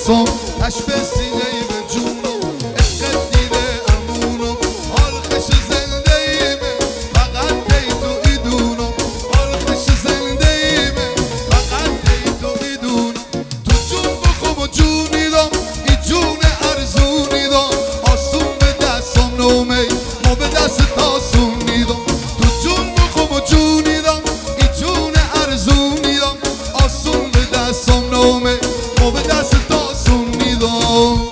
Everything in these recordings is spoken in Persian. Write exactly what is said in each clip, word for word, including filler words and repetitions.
دستم تش به سینه به جونم عشقت دیده امونم حال خش زنده ایمه فقط تی تو ایدونم حال خش زنده ایمه فقط تی تو ایدونم تو جون بخم و جونیدم ای جون ارزونیدم آسون به دستم نومه ما به دست تاسون نیدم تو جون بخم و جونیدم ای جون ارزونیدم آسون به دستم نومه ما به دست تاسون نیدم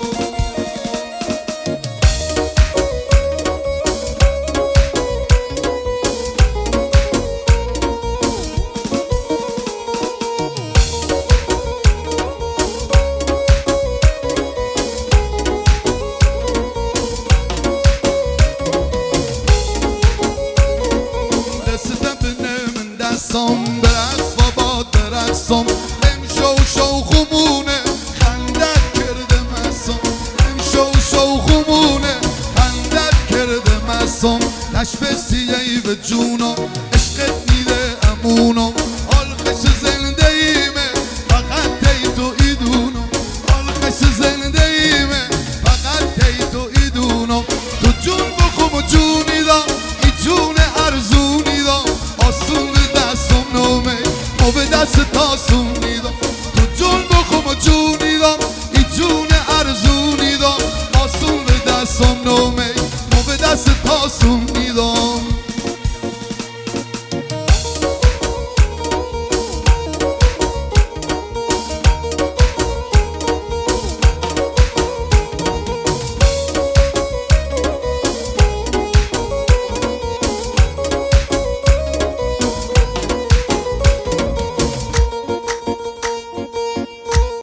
دستم برقص و باد برقصم امشو شوخمونه خندت کرده مسم امشو شوخمونه خندت کرده مسم تش به سیه به جونم عشقت نیده امونم حال خش زنده ایمه فقط تی تو ایدونم حال خش زنده ایمه فقط تی تو ایدونم تو جون بخم و جونیدم ای جون ارزونیدم آسون نومه ما به دست تاسون نیدم تو جون بخم و جونیدم ای جون ارزونیدم آسون به دستم نومه